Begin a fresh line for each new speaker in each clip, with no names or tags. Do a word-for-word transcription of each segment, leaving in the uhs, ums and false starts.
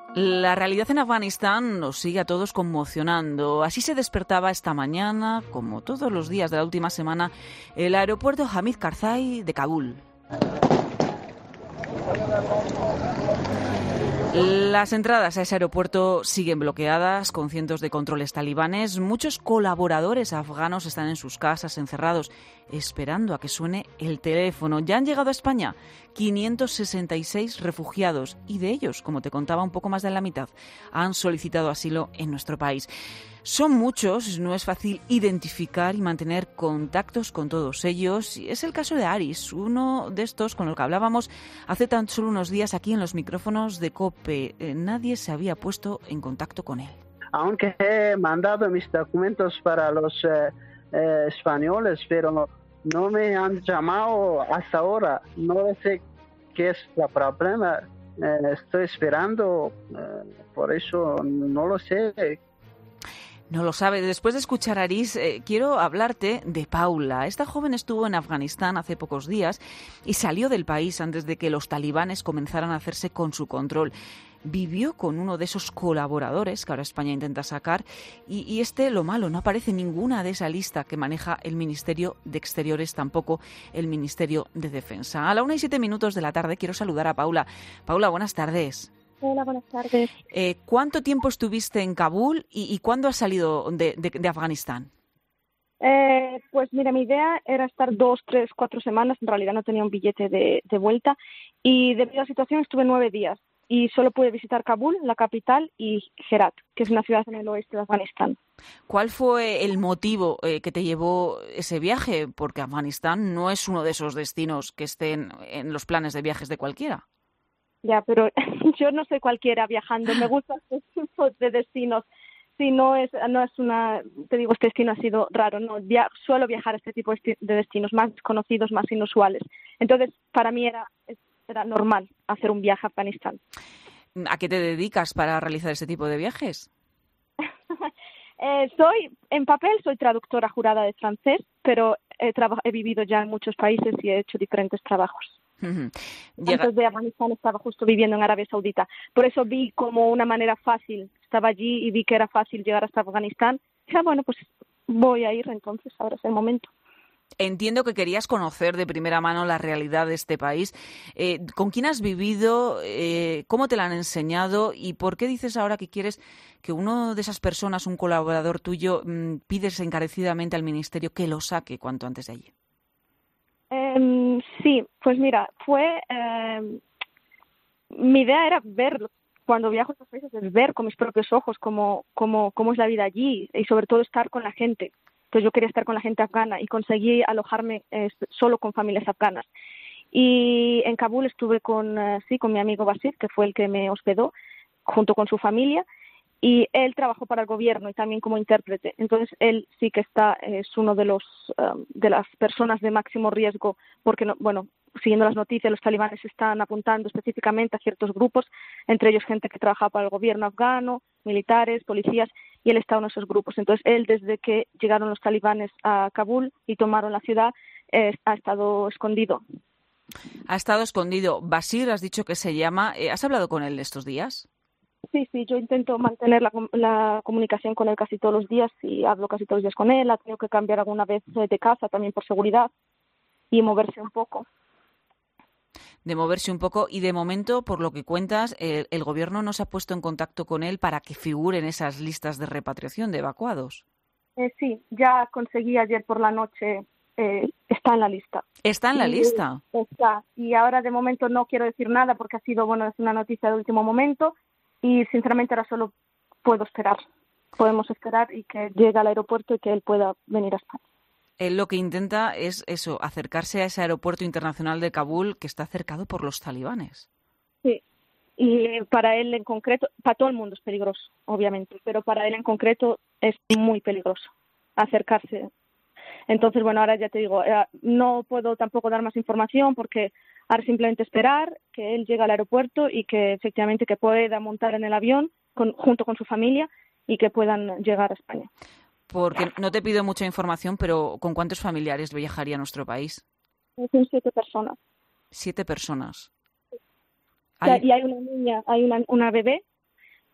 La realidad en Afganistán nos sigue a todos conmocionando. Así se despertaba esta mañana, como todos los días de la última semana, el aeropuerto Hamid Karzai de Kabul. Las entradas a ese aeropuerto siguen bloqueadas con cientos de controles talibanes. Muchos colaboradores afganos están en sus casas encerrados esperando a que suene el teléfono. Ya han llegado a España quinientos sesenta y seis refugiados y de ellos, como te contaba, un poco más de la mitad han solicitado asilo en nuestro país. Son muchos, no es fácil identificar y mantener contactos con todos ellos. Y es el caso de Aris, uno de estos con el que hablábamos hace tan solo unos días aquí en los micrófonos de COPE. Eh, nadie se había puesto en contacto con él.
Aunque he mandado mis documentos para los eh, eh, españoles, pero no me han llamado hasta ahora. No sé qué es el problema. Eh, estoy esperando, eh, por eso no lo sé.
No lo sabe. Después de escuchar a Aris, eh, quiero hablarte de Paula. Esta joven estuvo en Afganistán hace pocos días y salió del país antes de que los talibanes comenzaran a hacerse con su control. Vivió con uno de esos colaboradores que ahora España intenta sacar y, y este, lo malo, no aparece ninguna de esa lista que maneja el Ministerio de Exteriores, tampoco el Ministerio de Defensa. A la una y siete minutos de la tarde quiero saludar a Paula. Paula, buenas tardes.
Hola, buenas tardes.
Eh, ¿Cuánto tiempo estuviste en Kabul y, y cuándo has salido de, de, de Afganistán?
Eh, pues mira, mi idea era estar dos, tres, cuatro semanas. En realidad no tenía un billete de, de vuelta y debido a la situación estuve nueve días y solo pude visitar Kabul, la capital, y Herat, que es una ciudad en el oeste de Afganistán.
¿Cuál fue el motivo eh, que te llevó ese viaje? Porque Afganistán no es uno de esos destinos que estén en los planes de viajes de cualquiera.
Ya, pero yo no soy cualquiera viajando. Me gusta este tipo de destinos. Si no es, no es una, te digo, este destino ha sido raro. No, via, suelo viajar a este tipo de destinos más desconocidos, más inusuales. Entonces, para mí era, era normal hacer un viaje a Afganistán.
¿A qué te dedicas para realizar ese tipo de viajes?
eh, soy, en papel, soy traductora jurada de francés, pero he, traba, he vivido ya en muchos países y he hecho diferentes trabajos.
Uh-huh. Llega...
Antes de Afganistán estaba justo viviendo en Arabia Saudita. Por eso vi como una manera fácil. Estaba allí y vi que era fácil llegar hasta Afganistán. Y dije, bueno, pues voy a ir entonces, ahora es el momento.
Entiendo que querías conocer de primera mano la realidad de este país. Eh, ¿Con quién has vivido? Eh, ¿Cómo te la han enseñado? ¿Y por qué dices ahora que quieres que uno de esas personas, un colaborador tuyo, mmm, pides encarecidamente al Ministerio que lo saque cuanto antes de allí?
Eh, sí, pues mira, fue... Eh, mi idea era ver, cuando viajo a estos países, es ver con mis propios ojos cómo, cómo, cómo es la vida allí y sobre todo estar con la gente. Entonces yo quería estar con la gente afgana y conseguí alojarme eh, solo con familias afganas. Y en Kabul estuve con, uh, sí, con mi amigo Basir, que fue el que me hospedó, junto con su familia. Y él trabajó para el gobierno y también como intérprete. Entonces, él sí que está, es uno de los um, de las personas de máximo riesgo, porque, no, bueno, siguiendo las noticias, los talibanes están apuntando específicamente a ciertos grupos, entre ellos gente que trabaja para el gobierno afgano, militares, policías, y él está en esos grupos. Entonces, él, desde que llegaron los talibanes a Kabul y tomaron la ciudad, eh, ha estado escondido.
Ha estado escondido. Basir, has dicho que se llama. Eh, ¿Has hablado con él estos días?
Sí, sí, yo intento mantener la, la comunicación con él casi todos los días y hablo casi todos los días con él. Ha tenido que cambiar alguna vez de casa también por seguridad y moverse un poco.
De moverse un poco y de momento, por lo que cuentas, el, el gobierno no se ha puesto en contacto con él para que figure en esas listas de repatriación de evacuados.
Eh, sí, ya conseguí ayer por la noche, eh, está en la lista.
¿Está en la
y,
lista?
Está, y ahora de momento no quiero decir nada porque ha sido, bueno, es una noticia de último momento. Y sinceramente ahora solo puedo esperar. Podemos esperar y que llegue al aeropuerto y que él pueda venir a España.
Él lo que intenta es eso, acercarse a ese aeropuerto internacional de Kabul que está cercado por los talibanes.
Sí, y para él en concreto, para todo el mundo es peligroso, obviamente, pero para él en concreto es muy peligroso acercarse. Entonces, bueno, ahora ya te digo, no puedo tampoco dar más información porque ahora simplemente esperar que él llegue al aeropuerto y que efectivamente que pueda montar en el avión con, junto con su familia y que puedan llegar a España.
Porque no te pido mucha información, pero ¿con cuántos familiares viajaría a nuestro país?
Son siete personas.
Siete personas.
¿Hay... Y hay una niña, hay una, una bebé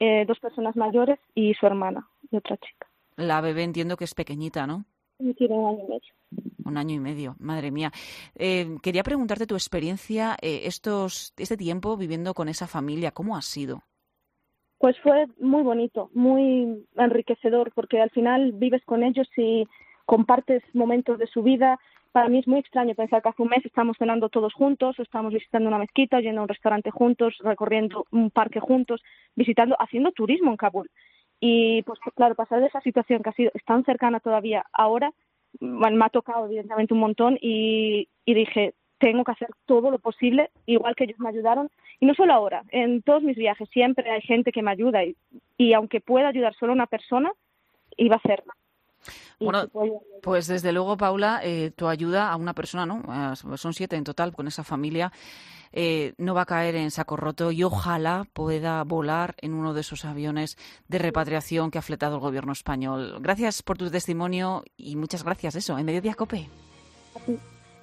eh, dos personas mayores y su hermana y otra chica.
La bebé entiendo que es pequeñita, ¿no?
Tiene un año y medio.
Un año y medio, madre mía. Eh, quería preguntarte tu experiencia eh, estos este tiempo viviendo con esa familia, ¿cómo ha sido?
Pues fue muy bonito, muy enriquecedor, porque al final vives con ellos y compartes momentos de su vida. Para mí es muy extraño pensar que hace un mes estamos cenando todos juntos, o estamos visitando una mezquita, yendo a un restaurante juntos, recorriendo un parque juntos, visitando, haciendo turismo en Kabul. Y pues claro, pasar de esa situación que ha sido tan cercana todavía ahora, me ha tocado evidentemente un montón y, y dije, tengo que hacer todo lo posible, igual que ellos me ayudaron. Y no solo ahora, en todos mis viajes siempre hay gente que me ayuda y, y aunque pueda ayudar solo a una persona, iba a hacerlo.
Bueno, pues desde luego, Paula, eh, tu ayuda a una persona, ¿no? Eh, son siete en total con esa familia, eh, no va a caer en saco roto y ojalá pueda volar en uno de esos aviones de repatriación que ha fletado el gobierno español. Gracias por tu testimonio y muchas gracias, eso, en Mediodía COPE.
Así.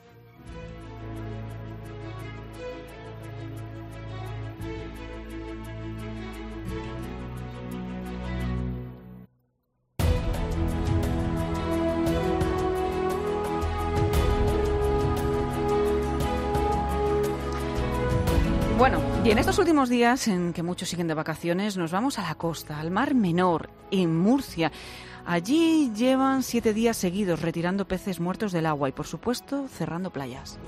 Bueno, y en estos últimos días en que muchos siguen de vacaciones, nos vamos a la costa, al Mar Menor, en Murcia. Allí llevan siete días seguidos retirando peces muertos del agua y, por supuesto, cerrando playas.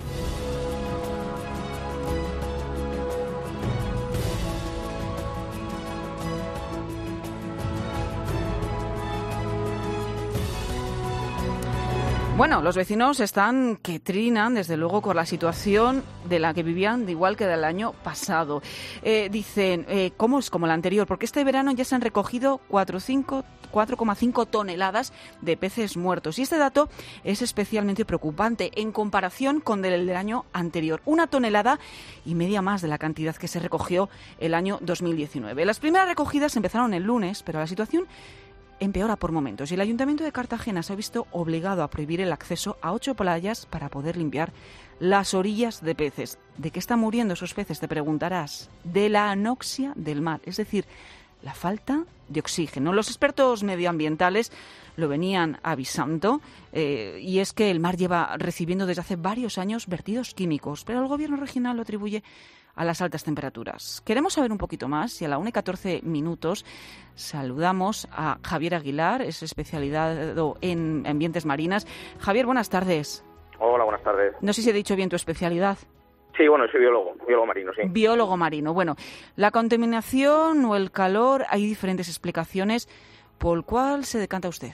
Bueno, los vecinos están que trinan, desde luego, con la situación de la que vivían, de igual que del año pasado. Eh, dicen, eh, ¿cómo es como la anterior? Porque este verano ya se han recogido cuatro coma cinco toneladas de peces muertos. Y este dato es especialmente preocupante en comparación con el del año anterior. Una tonelada y media más de la cantidad que se recogió el año dos mil diecinueve. Las primeras recogidas empezaron el lunes, pero la situación empeora por momentos y el Ayuntamiento de Cartagena se ha visto obligado a prohibir el acceso a ocho playas para poder limpiar las orillas de peces. ¿De qué están muriendo esos peces? Te preguntarás. De la anoxia del mar, es decir, la falta de oxígeno. Los expertos medioambientales lo venían avisando eh, y es que el mar lleva recibiendo desde hace varios años vertidos químicos, pero el gobierno regional lo atribuye a las altas temperaturas. Queremos saber un poquito más y a la una y catorce minutos saludamos a Javier Aguilar, es especializado en ambientes marinas. Javier, buenas tardes.
Hola, buenas tardes.
No sé si he dicho bien tu especialidad.
Sí, bueno, soy biólogo, biólogo marino, sí.
Biólogo marino. Bueno, la contaminación o el calor, hay diferentes explicaciones. ¿Por cuál se decanta usted?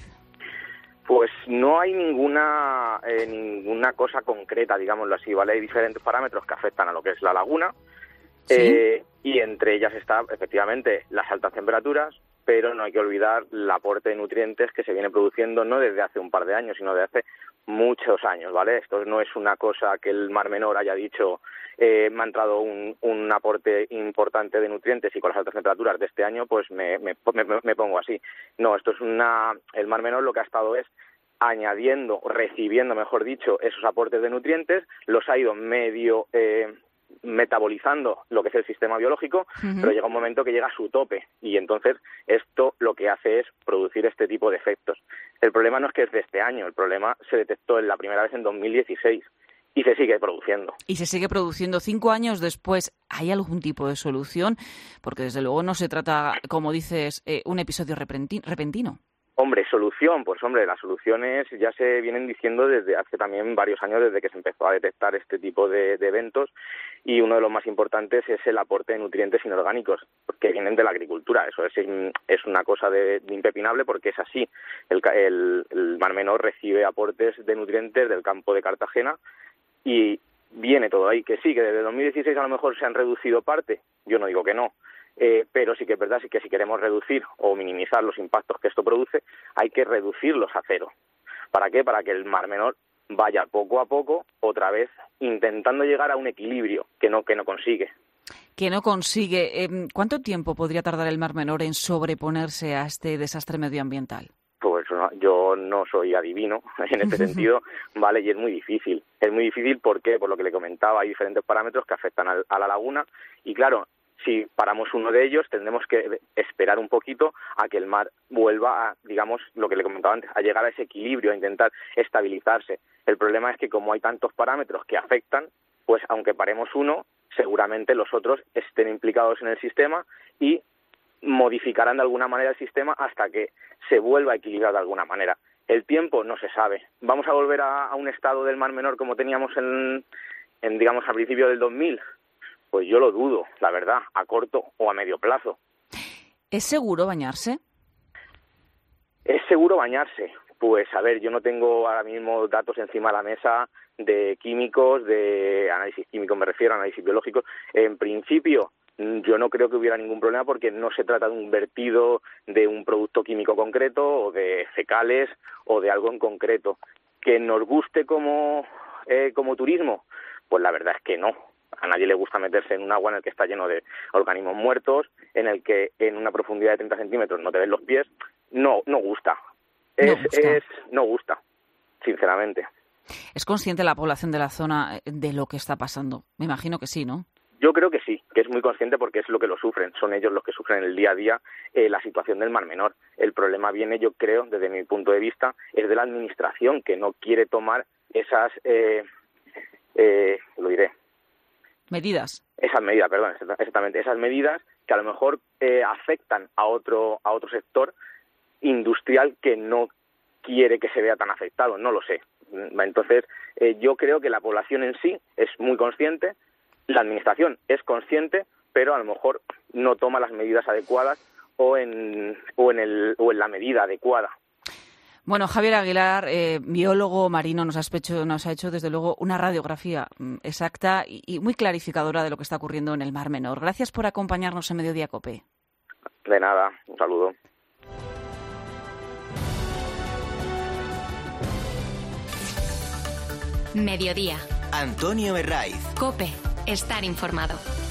Pues no hay ninguna eh, ninguna cosa concreta, digámoslo así, ¿vale? Hay diferentes parámetros que afectan a lo que es la laguna. ¿Sí? eh, y entre ellas está, efectivamente, las altas temperaturas, pero no hay que olvidar el aporte de nutrientes que se viene produciendo no desde hace un par de años, sino desde hace muchos años, ¿vale? Esto no es una cosa que el Mar Menor haya dicho, eh, me ha entrado un, un aporte importante de nutrientes y con las altas temperaturas de este año, pues me, me, me, me pongo así. No, esto es una... El Mar Menor lo que ha estado es añadiendo, recibiendo, mejor dicho, esos aportes de nutrientes, los ha ido medio... Eh, metabolizando lo que es el sistema biológico, uh-huh. pero llega un momento que llega a su tope y entonces esto lo que hace es producir este tipo de efectos. El problema no es que es de este año, el problema se detectó en la primera vez en dos mil dieciséis y se sigue produciendo.
Y se sigue produciendo cinco años después. ¿Hay algún tipo de solución? Porque desde luego no se trata, como dices, eh, un episodio repentino.
Hombre, solución, pues hombre, las soluciones ya se vienen diciendo desde hace también varios años, desde que se empezó a detectar este tipo de, de eventos, y uno de los más importantes es el aporte de nutrientes inorgánicos que vienen de la agricultura. Eso es, es una cosa de, de impepinable porque es así. El, el, el Mar Menor recibe aportes de nutrientes del campo de Cartagena y viene todo ahí. Que sí, que desde dos mil dieciséis a lo mejor se han reducido parte, yo no digo que no. Eh, pero sí que es verdad sí que si queremos reducir o minimizar los impactos que esto produce, hay que reducirlos a cero. ¿Para qué? Para que el Mar Menor vaya poco a poco, otra vez, intentando llegar a un equilibrio que no, que no consigue.
Que no consigue. Eh, ¿Cuánto tiempo podría tardar el Mar Menor en sobreponerse a este desastre medioambiental?
Pues no, yo no soy adivino en este sentido, ¿vale? Y es muy difícil. Es muy difícil porque, por lo que le comentaba, hay diferentes parámetros que afectan a, a la laguna y, claro, si paramos uno de ellos, tendremos que esperar un poquito a que el mar vuelva a, digamos, lo que le comentaba antes, a llegar a ese equilibrio, a intentar estabilizarse. El problema es que como hay tantos parámetros que afectan, pues aunque paremos uno, seguramente los otros estén implicados en el sistema y modificarán de alguna manera el sistema hasta que se vuelva a equilibrar de alguna manera. El tiempo no se sabe. ¿Vamos a volver a, a un estado del Mar Menor como teníamos en, en digamos, a principios del dos mil? Pues yo lo dudo, la verdad, a corto o a medio plazo.
¿Es seguro bañarse?
¿Es seguro bañarse? Pues a ver, yo no tengo ahora mismo datos encima de la mesa de químicos, de análisis químico me refiero, análisis biológicos. En principio, yo no creo que hubiera ningún problema porque no se trata de un vertido de un producto químico concreto o de fecales o de algo en concreto. ¿Que nos guste como, eh, como turismo? Pues la verdad es que no. A nadie le gusta meterse en un agua en el que está lleno de organismos muertos, en el que en una profundidad de treinta centímetros no te ven los pies. No, no gusta. Es, no gusta. Es, no gusta, sinceramente.
¿Es consciente la población de la zona de lo que está pasando? Me imagino que sí, ¿no?
Yo creo que sí, que es muy consciente porque es lo que lo sufren. Son ellos los que sufren el día a día eh, la situación del Mar Menor. El problema viene, yo creo, desde mi punto de vista, es de la administración que no quiere tomar esas, eh, eh, lo diré,
medidas.
Esas medidas, perdón, exactamente, esas medidas que a lo mejor eh, afectan a otro a otro sector industrial que no quiere que se vea tan afectado, no lo sé. Entonces, eh, yo creo que la población en sí es muy consciente, la administración es consciente, pero a lo mejor no toma las medidas adecuadas o en o en el o en la medida adecuada.
Bueno, Javier Aguilar, eh, biólogo marino, nos, has hecho, nos ha hecho desde luego una radiografía exacta y, y muy clarificadora de lo que está ocurriendo en el Mar Menor. Gracias por acompañarnos en Mediodía Cope.
De nada, un saludo.
Mediodía.
Antonio Herraiz.
Cope, estar informado.